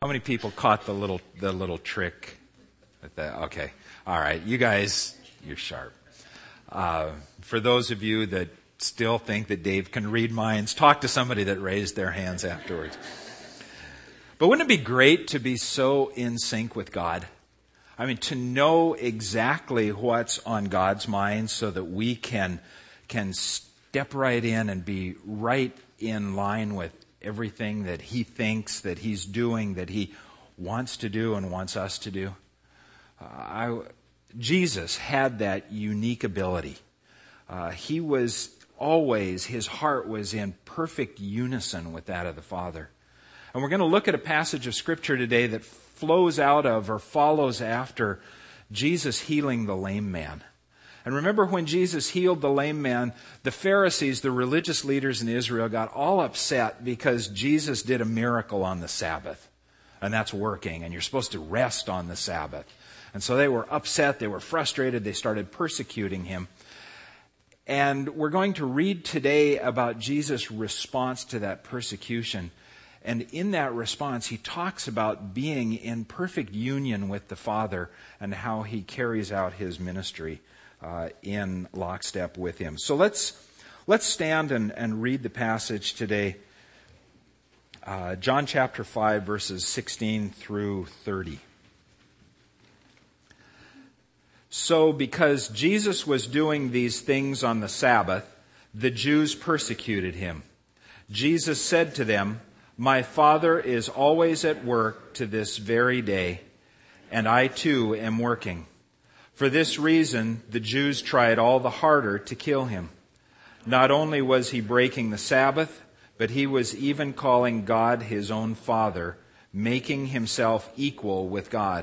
How many people caught the little trick? Okay. All right. You guys, you're sharp. For those of you that still think that Dave can read minds, talk to somebody that raised their hands afterwards. But wouldn't it be great to be so in sync with God? I mean, to know exactly what's on God's mind so that we can step right in and be right in line with everything that He thinks, that He's doing, that He wants to do and wants us to do. Jesus had that unique ability. He was always, His heart was in perfect unison with that of the Father. And we're going to look at a passage of Scripture today that flows out of or follows after Jesus healing the lame man. And remember, when Jesus healed the lame man, the Pharisees, the religious leaders in Israel, got all upset because Jesus did a miracle on the Sabbath. And that's working, and you're supposed to rest on the Sabbath. And so they were upset, they were frustrated, they started persecuting Him. And we're going to read today about Jesus' response to that persecution. And in that response, He talks about being in perfect union with the Father and how He carries out His ministry in lockstep with Him. So let's stand and read the passage today. John chapter 5, verses 16 through 30. So because Jesus was doing these things on the Sabbath, the Jews persecuted Him. Jesus said to them, "My Father is always at work to this very day, and I too am working." For this reason, the Jews tried all the harder to kill Him. Not only was He breaking the Sabbath, but He was even calling God His own Father, making Himself equal with God.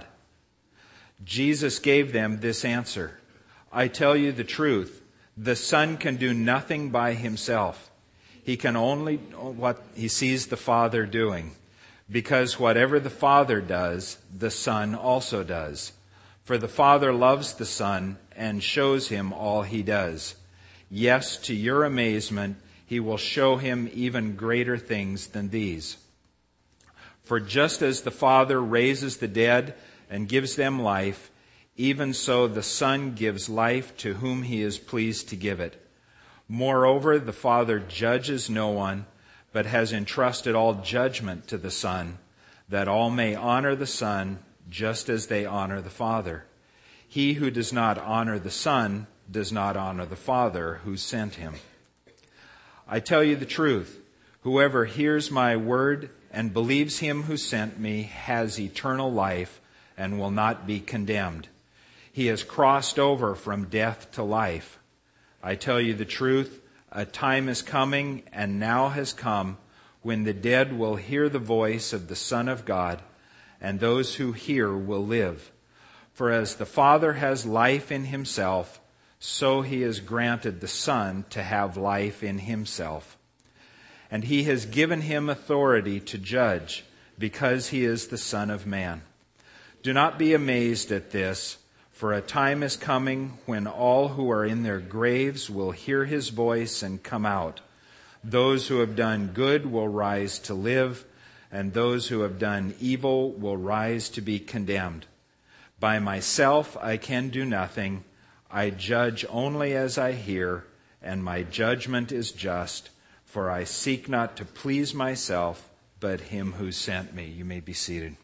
Jesus gave them this answer, "I tell you the truth, the Son can do nothing by Himself. He can only what He sees the Father doing, because whatever the Father does, the Son also does. For the Father loves the Son and shows Him all He does. Yes, to your amazement, He will show Him even greater things than these. For just as the Father raises the dead and gives them life, even so the Son gives life to whom He is pleased to give it. Moreover, the Father judges no one, but has entrusted all judgment to the Son, that all may honor the Son just as they honor the Father. He who does not honor the Son does not honor the Father who sent Him. I tell you the truth, whoever hears my word and believes Him who sent me has eternal life and will not be condemned. He has crossed over from death to life. I tell you the truth, a time is coming and now has come when the dead will hear the voice of the Son of God, and those who hear will live. For as the Father has life in Himself, so He has granted the Son to have life in Himself. And He has given Him authority to judge, because He is the Son of Man. Do not be amazed at this, for a time is coming when all who are in their graves will hear His voice and come out. Those who have done good will rise to live, and those who have done evil will rise to be condemned. By myself I can do nothing. I judge only as I hear, and my judgment is just, for I seek not to please myself, but Him who sent me." You may be seated.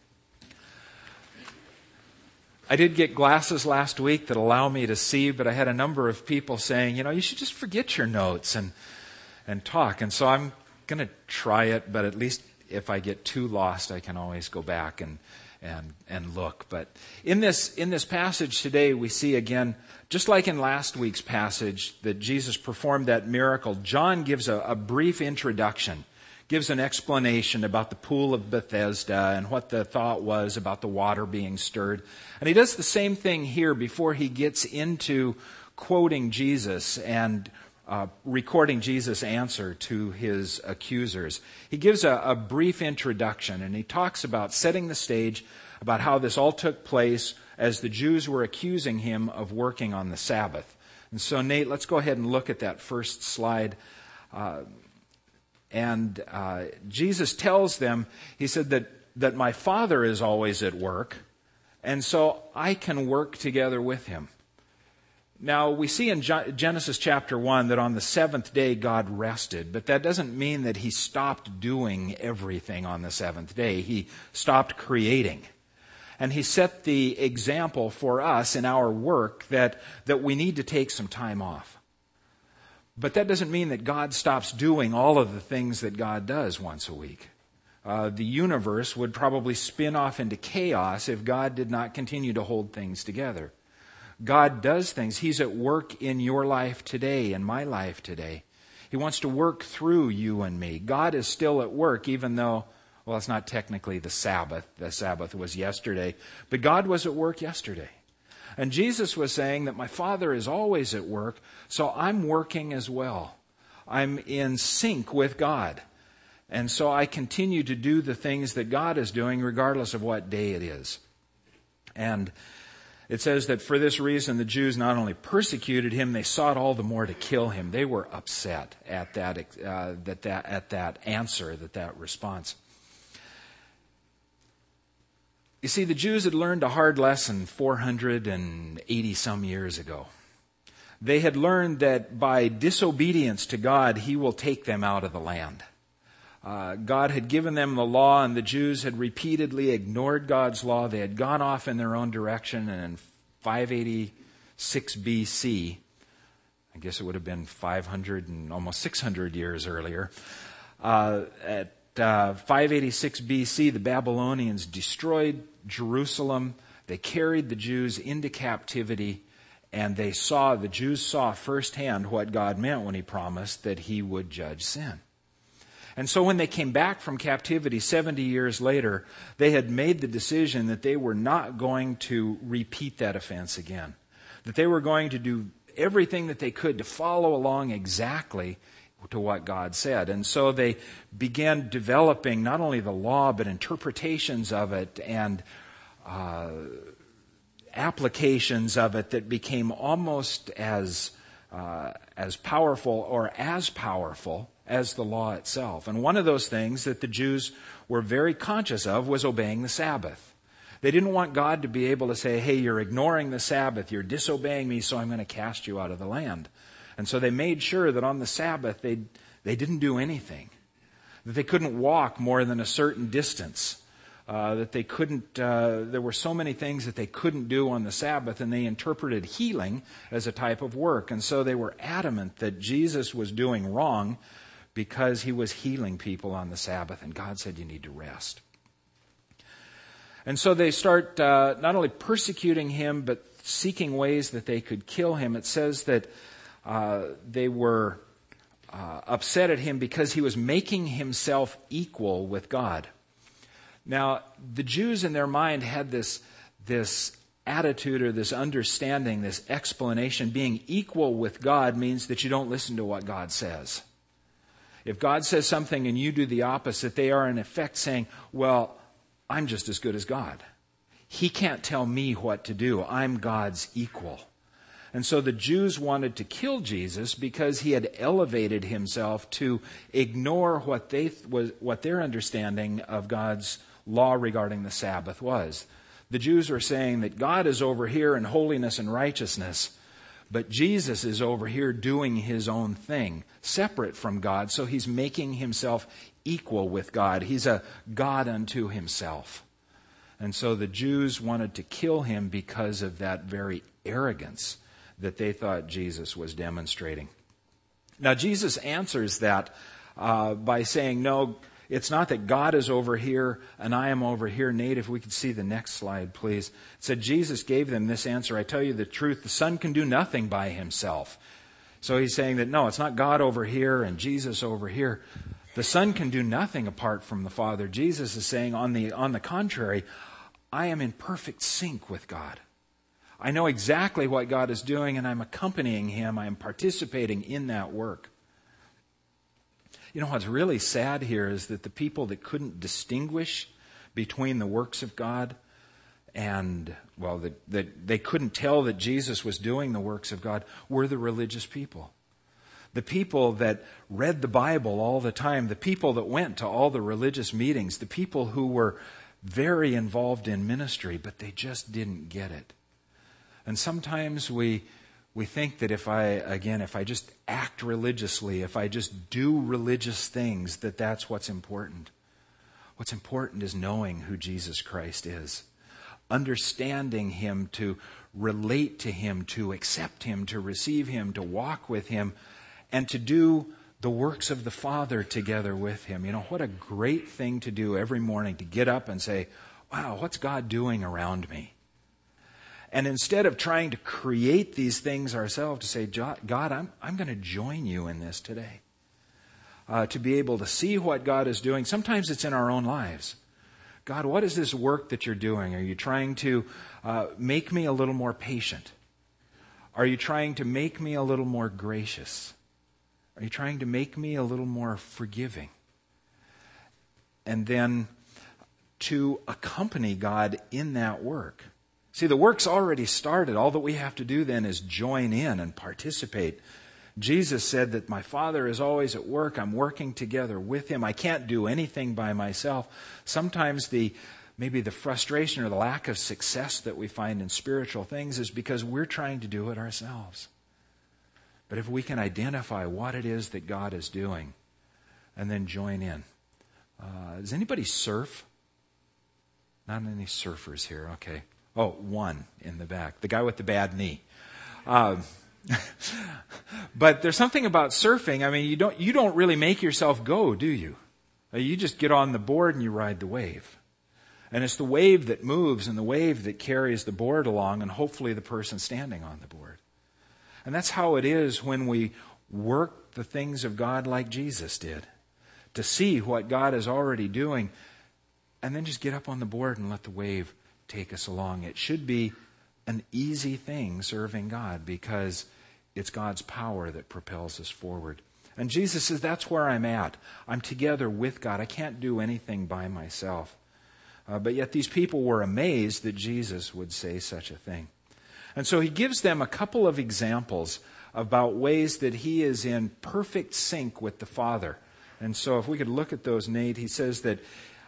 I did get glasses last week that allow me to see, but I had a number of people saying, you should just forget your notes and talk. And so I'm going to try it, but at least if I get too lost, I can always go back and look. But in this passage today, we see again, just like in last week's passage that Jesus performed that miracle, John gives a brief introduction, gives an explanation about the pool of Bethesda and what the thought was about the water being stirred. And he does the same thing here before he gets into quoting Jesus and recording Jesus' answer to his accusers. He gives a brief introduction, and he talks about setting the stage, about how this all took place as the Jews were accusing him of working on the Sabbath. And so, Nate, let's go ahead and look at that first slide. And Jesus tells them, he said that that my Father is always at work, and so I can work together with him. Now, we see in Genesis chapter 1 that on the seventh day God rested, but that doesn't mean that he stopped doing everything on the seventh day. He stopped creating. And he set the example for us in our work that we need to take some time off. But that doesn't mean that God stops doing all of the things that God does once a week. The universe would probably spin off into chaos if God did not continue to hold things together. God does things. He's at work in your life today, in my life today. He wants to work through you and me. God is still at work, even though, well, it's not technically the Sabbath. The Sabbath was yesterday. But God was at work yesterday. And Jesus was saying that my Father is always at work, so I'm working as well. I'm in sync with God. And so I continue to do the things that God is doing regardless of what day it is. And it says that for this reason the Jews not only persecuted him, they sought all the more to kill him. They were upset at that answer, that response. You see, the Jews had learned a hard lesson 480 some years ago. They had learned that by disobedience to God, he will take them out of the land. God had given them the law, and the Jews had repeatedly ignored God's law. They had gone off in their own direction, and in 586 BC, I guess it would have been 500 and almost 600 years earlier, at 586 BC, the Babylonians destroyed Jerusalem. They carried the Jews into captivity, and the Jews saw firsthand what God meant when he promised that he would judge sin. And so when they came back from captivity 70 years later, they had made the decision that they were not going to repeat that offense again. That they were going to do everything that they could to follow along exactly to what God said. And so they began developing not only the law, but interpretations of it and applications of it that became almost as powerful or as powerful as the law itself. And one of those things that the Jews were very conscious of was obeying the Sabbath. They didn't want God to be able to say, hey, you're ignoring the Sabbath, you're disobeying me, so I'm going to cast you out of the land. And so they made sure that on the Sabbath they didn't do anything, that they couldn't walk more than a certain distance, that they couldn't, there were so many things that they couldn't do on the Sabbath, and they interpreted healing as a type of work. And so they were adamant that Jesus was doing wrong because he was healing people on the Sabbath, and God said you need to rest. And so they start not only persecuting him, but seeking ways that they could kill him. It says that they were upset at him because he was making himself equal with God. Now, the Jews in their mind had this attitude or this understanding, this explanation. Being equal with God means that you don't listen to what God says. If God says something and you do the opposite, they are in effect saying, well, I'm just as good as God. He can't tell me what to do. I'm God's equal. And so the Jews wanted to kill Jesus because he had elevated himself to ignore what their understanding of God's law regarding the Sabbath was. The Jews were saying that God is over here in holiness and righteousness, but Jesus is over here doing his own thing, separate from God, so he's making himself equal with God. He's a God unto himself. And so the Jews wanted to kill him because of that very arrogance that they thought Jesus was demonstrating. Now, Jesus answers that by saying, no, it's not that God is over here and I am over here. Nate, if we could see the next slide, please. It said, Jesus gave them this answer. I tell you the truth, the Son can do nothing by himself. So he's saying that, no, it's not God over here and Jesus over here. The Son can do nothing apart from the Father. Jesus is saying, on the contrary, I am in perfect sync with God. I know exactly what God is doing, and I'm accompanying him. I am participating in that work. You know what's really sad here is that the people that couldn't distinguish between the works of God and, well, that they couldn't tell that Jesus was doing the works of God were the religious people. The people that read the Bible all the time, the people that went to all the religious meetings, the people who were very involved in ministry, but they just didn't get it. And sometimes we think that if I just act religiously, if I just do religious things, that's what's important. What's important is knowing who Jesus Christ is, understanding Him, to relate to Him, to accept Him, to receive Him, to walk with Him, and to do the works of the Father together with Him. You know, what a great thing to do every morning, to get up and say, wow, what's God doing around me? And instead of trying to create these things ourselves, to say, God, I'm going to join you in this today. To be able to see what God is doing. Sometimes it's in our own lives. God, what is this work that you're doing? Are you trying to make me a little more patient? Are you trying to make me a little more gracious? Are you trying to make me a little more forgiving? And then to accompany God in that work. See, the work's already started. All that we have to do then is join in and participate. Jesus said that my Father is always at work. I'm working together with Him. I can't do anything by myself. Sometimes maybe the frustration or the lack of success that we find in spiritual things is because we're trying to do it ourselves. But if we can identify what it is that God is doing and then join in. Does anybody surf? Not any surfers here. Okay. Oh, one in the back. The guy with the bad knee. But there's something about surfing. I mean, you don't really make yourself go, do you? You just get on the board and you ride the wave. And it's the wave that moves and the wave that carries the board along, and hopefully the person standing on the board. And that's how it is when we work the things of God like Jesus did. To see what God is already doing and then just get up on the board and let the wave take us along. It should be an easy thing serving God because it's God's power that propels us forward. And Jesus says, that's where I'm at. I'm together with God. I can't do anything by myself. But yet these people were amazed that Jesus would say such a thing. And so He gives them a couple of examples about ways that He is in perfect sync with the Father. And so if we could look at those, Nate, He says that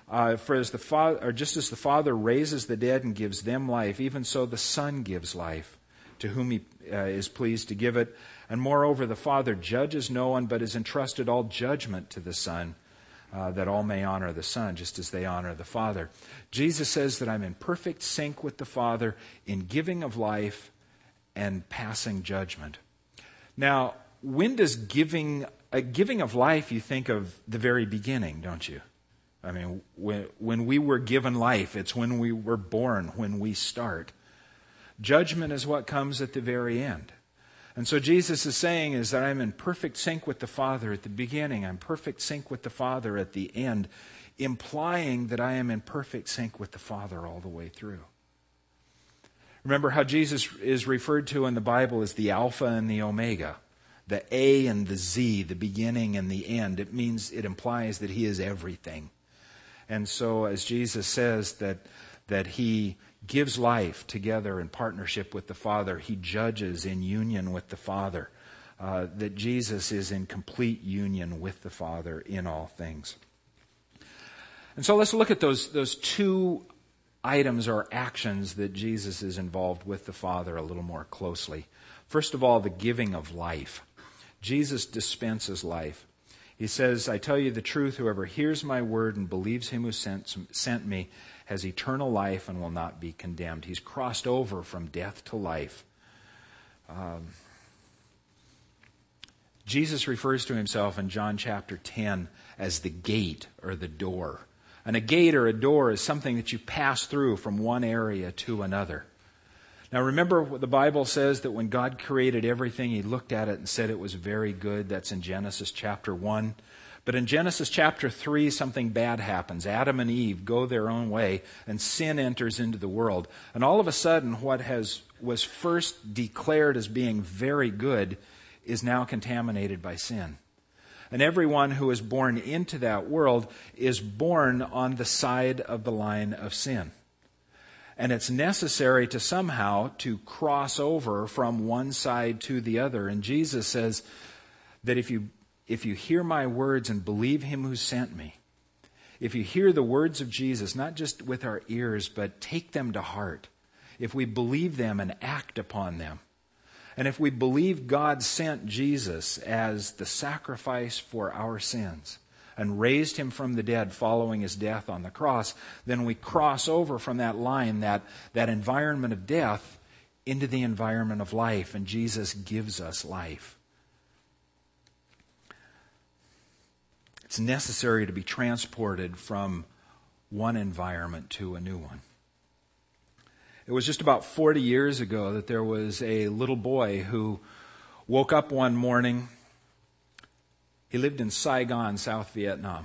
just as the Father raises the dead and gives them life, even so the Son gives life to whom He is pleased to give it. And moreover, the Father judges no one, but has entrusted all judgment to the Son, that all may honor the Son, just as they honor the Father. Jesus says that I'm in perfect sync with the Father in giving of life and passing judgment. Now, when does giving of life, you think of the very beginning, don't you? I mean, when we were given life, it's when we were born, when we start. Judgment is what comes at the very end. And so Jesus is saying is that I'm in perfect sync with the Father at the beginning. I'm perfect sync with the Father at the end, implying that I am in perfect sync with the Father all the way through. Remember how Jesus is referred to in the Bible as the Alpha and the Omega, the A and the Z, the beginning and the end. It implies that He is everything. And so as Jesus says that He gives life together in partnership with the Father, He judges in union with the Father, that Jesus is in complete union with the Father in all things. And so let's look at those two items or actions that Jesus is involved with the Father a little more closely. First of all, the giving of life. Jesus dispenses life. He says, I tell you the truth, whoever hears my word and believes Him who sent me has eternal life and will not be condemned. He's crossed over from death to life. Jesus refers to Himself in John chapter 10 as the gate or the door. And a gate or a door is something that you pass through from one area to another. Now remember what the Bible says, that when God created everything, He looked at it and said it was very good. That's in Genesis chapter 1. But in Genesis chapter 3, something bad happens. Adam and Eve go their own way, and sin enters into the world. And all of a sudden, what was first declared as being very good is now contaminated by sin. And everyone who is born into that world is born on the side of the line of sin. And it's necessary to somehow to cross over from one side to the other. And Jesus says that if you hear my words and believe Him who sent me, if you hear the words of Jesus, not just with our ears, but take them to heart, if we believe them and act upon them, and if we believe God sent Jesus as the sacrifice for our sins and raised him from the dead following his death on the cross, then we cross over from that line, that environment of death, into the environment of life, and Jesus gives us life. It's necessary to be transported from one environment to a new one. It was just about 40 years ago that there was a little boy who woke up one morning. He lived in Saigon, South Vietnam.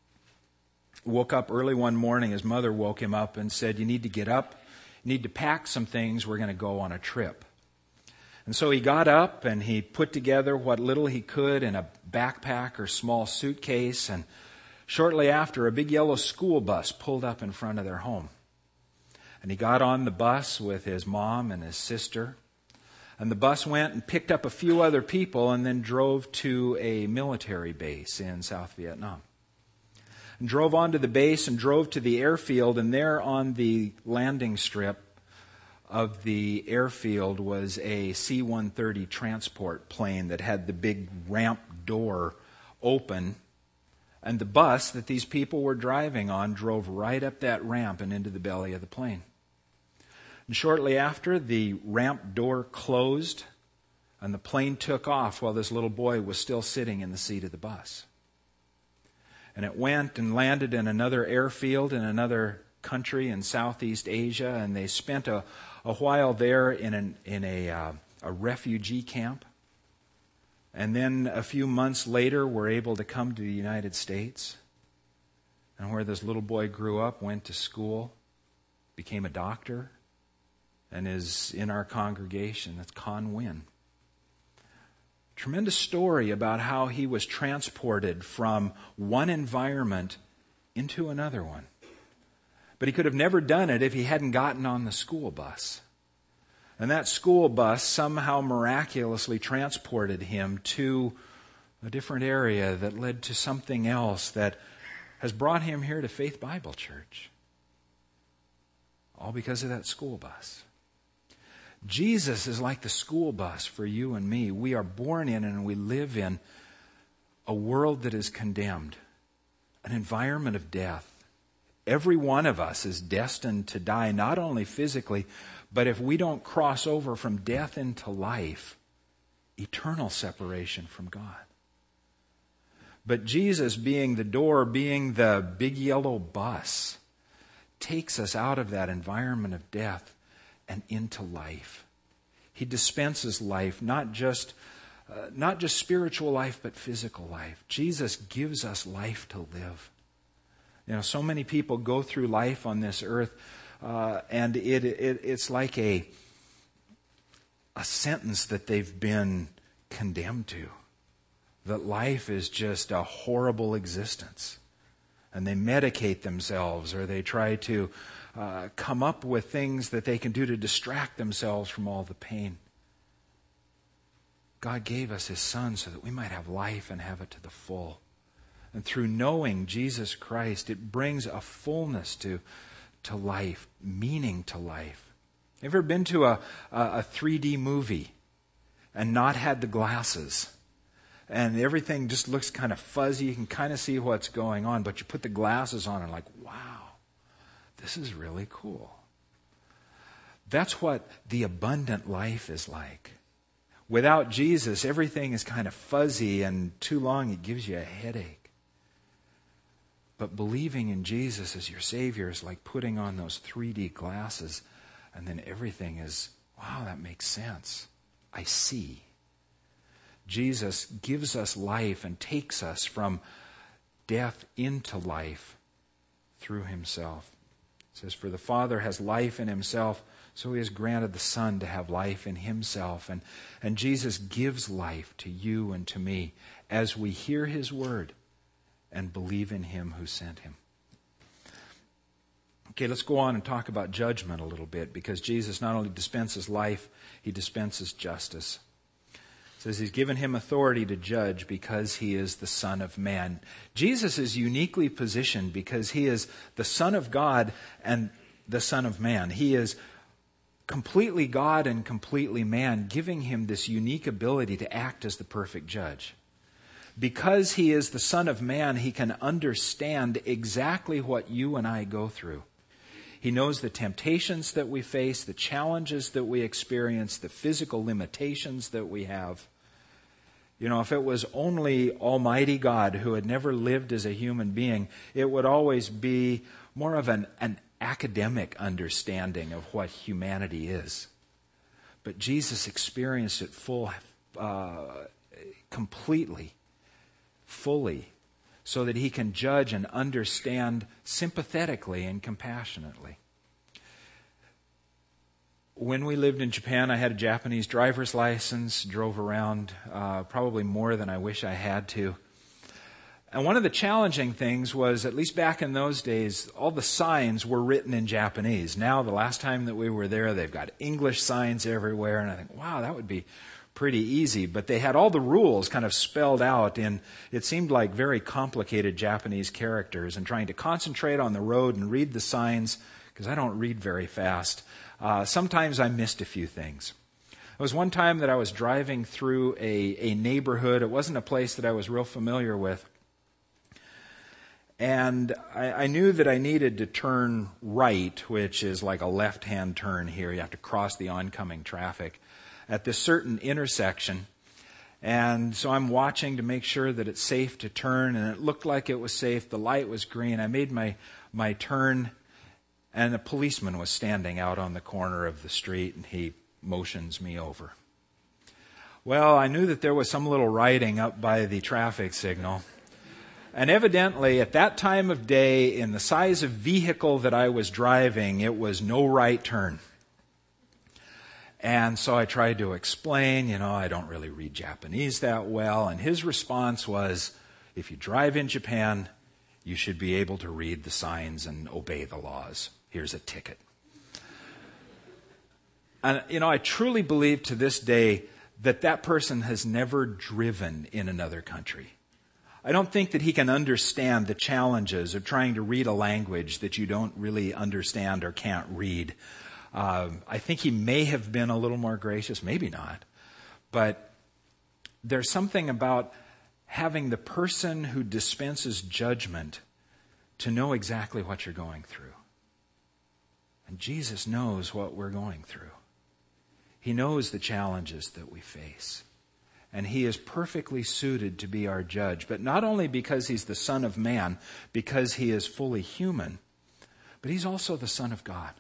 Woke up early one morning. His mother woke him up and said, "You need to get up. You need to pack some things. We're going to go on a trip." And so he got up and he put together what little he could in a backpack or small suitcase. And shortly after, a big yellow school bus pulled up in front of their home. And he got on the bus with his mom and his sister. And the bus went and picked up a few other people and then drove to a military base in South Vietnam. And drove onto the base and drove to the airfield. And there on the landing strip of the airfield was a C-130 transport plane that had the big ramp door open. And the bus that these people were driving on drove right up that ramp and into the belly of the plane. And shortly after, the ramp door closed and the plane took off while this little boy was still sitting in the seat of the bus. And it went and landed in another airfield in another country in Southeast Asia, and they spent a while there in a refugee camp. And then a few months later were able to come to the United States, and where this little boy grew up, went to school, became a doctor, and is in our congregation. That's Con Nguyen. Tremendous story about how he was transported from one environment into another one. But he could have never done it if he hadn't gotten on the school bus. And that school bus somehow miraculously transported him to a different area that led to something else that has brought him here to Faith Bible Church. All because of that school bus. Jesus is like the school bus for you and me. We are born in and we live in a world that is condemned, an environment of death. Every one of us is destined to die, not only physically, but if we don't cross over from death into life, eternal separation from God. But Jesus, being the door, being the big yellow bus, takes us out of that environment of death and into life. He dispenses life, not just spiritual life, but physical life. Jesus gives us life to live. You know, so many people go through life on this earth, and it's like a sentence that they've been condemned to. That life is just a horrible existence. And they medicate themselves, or they try to come up with things that they can do to distract themselves from all the pain. God gave us His Son so that we might have life and have it to the full. And through knowing Jesus Christ, it brings a fullness to life, meaning to life. Ever been to a 3D movie and not had the glasses? And everything just looks kind of fuzzy. You can kind of see what's going on, but you put the glasses on and like, wow, this is really cool. That's what the abundant life is like. Without Jesus, everything is kind of fuzzy, and too long it gives you a headache. But believing in Jesus as your Savior is like putting on those 3D glasses, and then everything is, wow, that makes sense. I see. Jesus gives us life and takes us from death into life through Himself. It says, "For the Father has life in Himself, so He has granted the Son to have life in Himself." And Jesus gives life to you and to me as we hear His word and believe in Him who sent Him. Okay, let's go on and talk about judgment a little bit, because Jesus not only dispenses life, He dispenses justice. says he's given him authority to judge because he is the Son of Man. Jesus is uniquely positioned because he is the Son of God and the Son of Man. He is completely God and completely man, giving him this unique ability to act as the perfect judge. Because he is the Son of Man, he can understand exactly what you and I go through. He knows the temptations that we face, the challenges that we experience, the physical limitations that we have. You know, if it was only Almighty God who had never lived as a human being, it would always be more of an academic understanding of what humanity is. But Jesus experienced it completely, fully, so that he can judge and understand sympathetically and compassionately. When we lived in Japan, I had a Japanese driver's license, drove around probably more than I wish I had to. And one of the challenging things was, at least back in those days, all the signs were written in Japanese. Now, the last time that we were there, they've got English signs everywhere, and I think, wow, that would be pretty easy. But they had all the rules kind of spelled out in, it seemed like, very complicated Japanese characters, and trying to concentrate on the road and read the signs, because I don't read very fast. Sometimes I missed a few things. There was one time that I was driving through a neighborhood. It wasn't a place that I was real familiar with. And I knew that I needed to turn right, which is like a left-hand turn here. You have to cross the oncoming traffic at this certain intersection. And so I'm watching to make sure that it's safe to turn, and it looked like it was safe. The light was green. I made my turn, and a policeman was standing out on the corner of the street, and he motions me over. Well, I knew that there was some little writing up by the traffic signal. And evidently, at that time of day, in the size of vehicle that I was driving, it was no right turn. And so I tried to explain, I don't really read Japanese that well. And his response was, if you drive in Japan, you should be able to read the signs and obey the laws. Here's a ticket. And, I truly believe to this day that person has never driven in another country. I don't think that he can understand the challenges of trying to read a language that you don't really understand or can't read. I think he may have been a little more gracious, maybe not. But there's something about having the person who dispenses judgment to know exactly what you're going through. And Jesus knows what we're going through. He knows the challenges that we face. And he is perfectly suited to be our judge. But not only because he's the Son of Man, because he is fully human, but he's also the Son of God.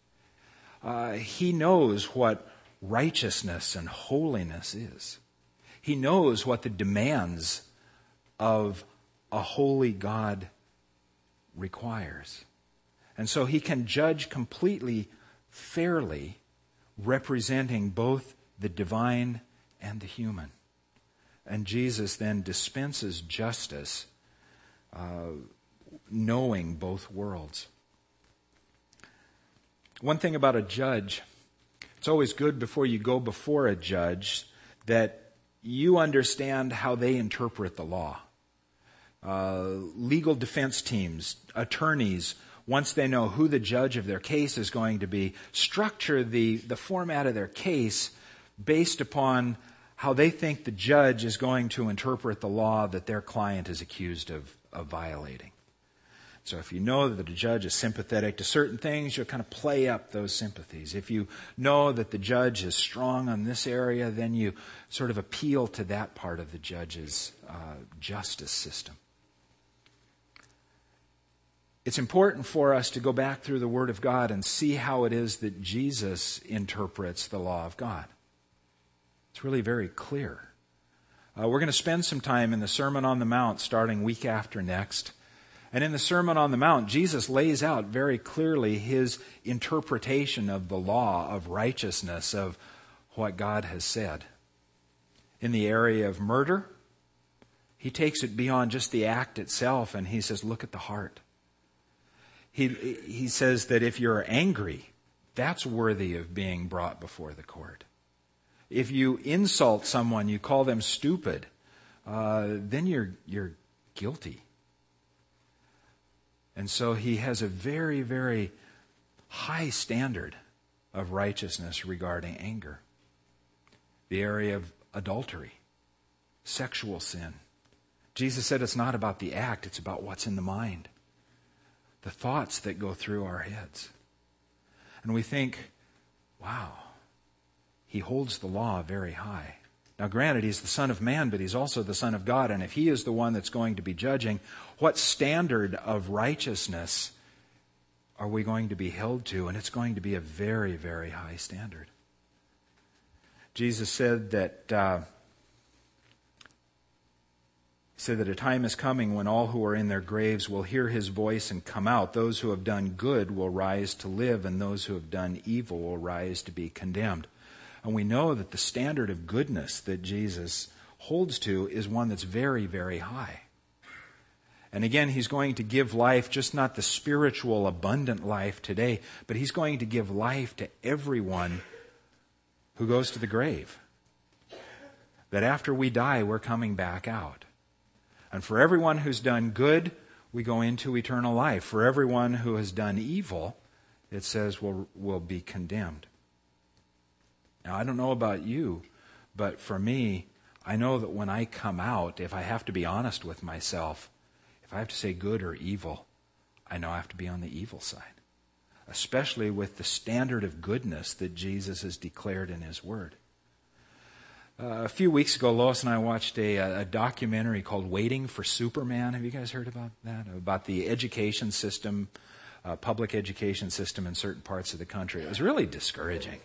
He knows what righteousness and holiness is. He knows what the demands of a holy God requires. And so he can judge completely fairly, representing both the divine and the human. And Jesus then dispenses justice, knowing both worlds. One thing about a judge, it's always good before you go before a judge that you understand how they interpret the law. Legal defense teams, attorneys, once they know who the judge of their case is going to be, structure the format of their case based upon how they think the judge is going to interpret the law that their client is accused of violating. So if you know that the judge is sympathetic to certain things, you'll kind of play up those sympathies. If you know that the judge is strong on this area, then you sort of appeal to that part of the judge's justice system. It's important for us to go back through the Word of God and see how it is that Jesus interprets the law of God. It's really very clear. We're going to spend some time in the Sermon on the Mount starting week after next. And in the Sermon on the Mount, Jesus lays out very clearly his interpretation of the law of righteousness, of what God has said. In the area of murder, he takes it beyond just the act itself, and he says, look at the heart. He says that if you're angry, that's worthy of being brought before the court. If you insult someone, you call them stupid, then you're guilty. And so he has a very, very high standard of righteousness regarding anger. The area of adultery, sexual sin. Jesus said it's not about the act, it's about what's in the mind. The thoughts that go through our heads. And we think, wow, he holds the law very high. Now granted, he's the Son of Man, but he's also the Son of God. And if he is the one that's going to be judging, what standard of righteousness are we going to be held to? And it's going to be a very, very high standard. Jesus said that a time is coming when all who are in their graves will hear his voice and come out. Those who have done good will rise to live, and those who have done evil will rise to be condemned. And we know that the standard of goodness that Jesus holds to is one that's very, very high. And again, he's going to give life, just not the spiritual, abundant life today, but he's going to give life to everyone who goes to the grave. That after we die, we're coming back out. And for everyone who's done good, we go into eternal life. For everyone who has done evil, it says will be condemned. Now, I don't know about you, but for me, I know that when I come out, if I have to be honest with myself, if I have to say good or evil, I know I have to be on the evil side. Especially with the standard of goodness that Jesus has declared in his word. A few weeks ago, Lois and I watched a documentary called Waiting for Superman. Have you guys heard about that? About the education system, public education system in certain parts of the country. It was really discouraging.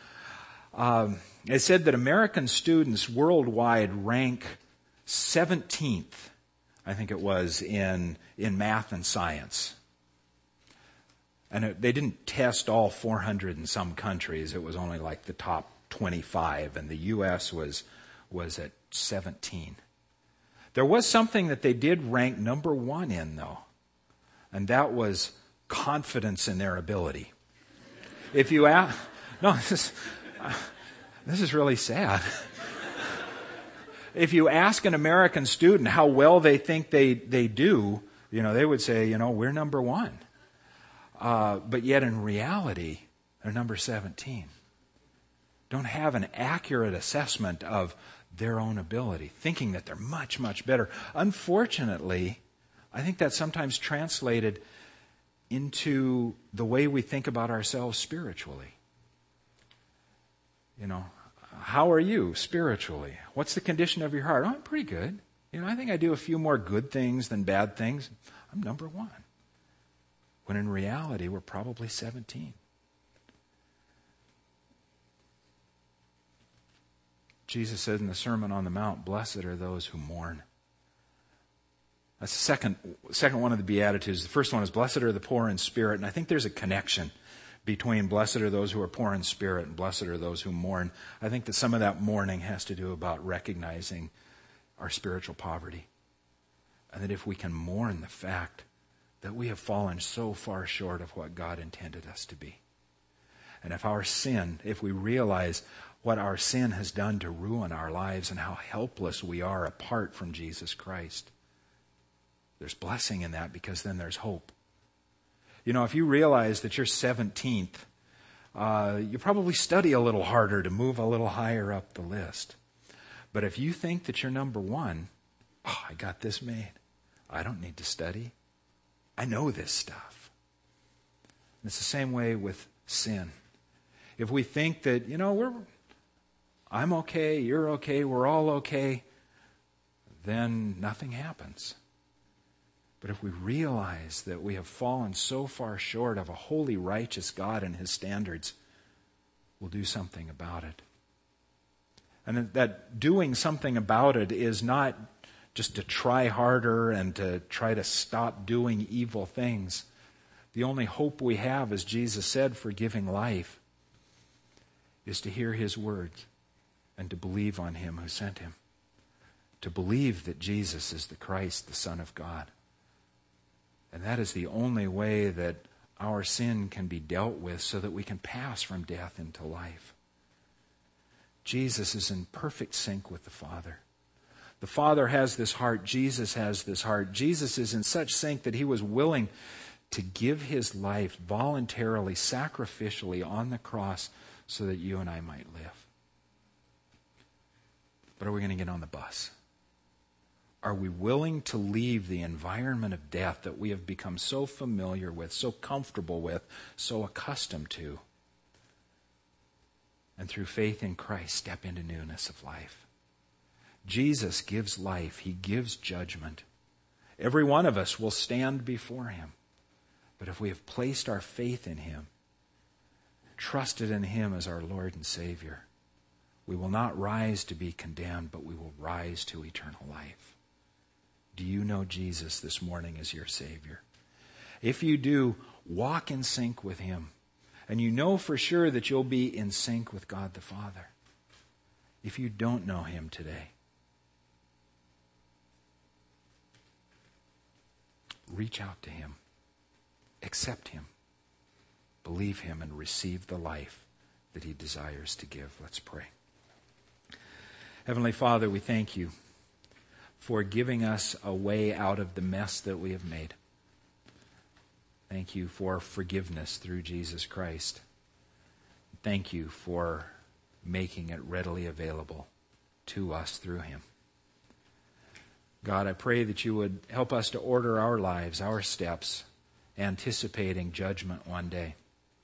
It said that American students worldwide rank 17th, I think it was, in math and science. And they didn't test all 400 in some countries. It was only like the top 25, and the U.S. was at 17. There was something that they did rank number one in, though, and that was confidence in their ability. If you ask, no, this is really sad. If you ask an American student how well they think they do, they would say, we're number one. But yet in reality, they're number 17. Don't have an accurate assessment of their own ability, thinking that they're much, much better. Unfortunately, I think that's sometimes translated into the way we think about ourselves spiritually. How are you spiritually? What's the condition of your heart? Oh, I'm pretty good. I think I do a few more good things than bad things. I'm number one. When in reality, we're probably 17. Jesus said in the Sermon on the Mount, blessed are those who mourn. That's the second one of the Beatitudes. The first one is blessed are the poor in spirit. And I think there's a connection between blessed are those who are poor in spirit and blessed are those who mourn. I think that some of that mourning has to do about recognizing our spiritual poverty. And that if we can mourn the fact that we have fallen so far short of what God intended us to be. And if we realize what our sin has done to ruin our lives and how helpless we are apart from Jesus Christ, there's blessing in that, because then there's hope. If you realize that you're 17th, you probably study a little harder to move a little higher up the list. But if you think that you're number one, I got this made. I don't need to study. I know this stuff. And it's the same way with sin. If we think that, I'm okay, you're okay, we're all okay, then nothing happens. But if we realize that we have fallen so far short of a holy, righteous God and his standards, we'll do something about it. And that doing something about it is not just to try harder and to try to stop doing evil things. The only hope we have, as Jesus said, for giving life is to hear his words and to believe on him who sent him. To believe that Jesus is the Christ, the Son of God. And that is the only way that our sin can be dealt with so that we can pass from death into life. Jesus is in perfect sync with the Father. The Father has this heart. Jesus has this heart. Jesus is in such sync that he was willing to give his life voluntarily, sacrificially on the cross so that you and I might live. But are we going to get on the bus? Are we willing to leave the environment of death that we have become so familiar with, so comfortable with, so accustomed to, and through faith in Christ step into newness of life? Jesus gives life. He gives judgment. Every one of us will stand before him. But if we have placed our faith in him, trusted in him as our Lord and Savior, we will not rise to be condemned, but we will rise to eternal life. Do you know Jesus this morning as your Savior? If you do, walk in sync with him. And you know for sure that you'll be in sync with God the Father. If you don't know him today, reach out to him. Accept him. Believe him and receive the life that he desires to give. Let's pray. Heavenly Father, we thank you for giving us a way out of the mess that we have made. Thank you for forgiveness through Jesus Christ. Thank you for making it readily available to us through him. God, I pray that you would help us to order our lives, our steps, anticipating judgment one day.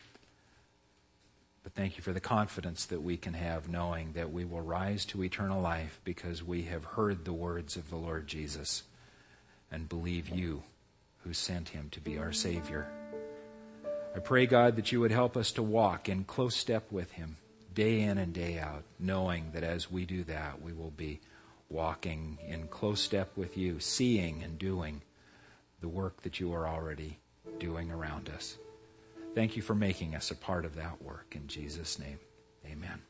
But thank you for the confidence that we can have, knowing that we will rise to eternal life because we have heard the words of the Lord Jesus and believe you who sent him to be our Savior. I pray, God, that you would help us to walk in close step with him day in and day out, knowing that as we do that, we will be walking in close step with you, seeing and doing the work that you are already doing around us. Thank you for making us a part of that work. In Jesus' name, amen.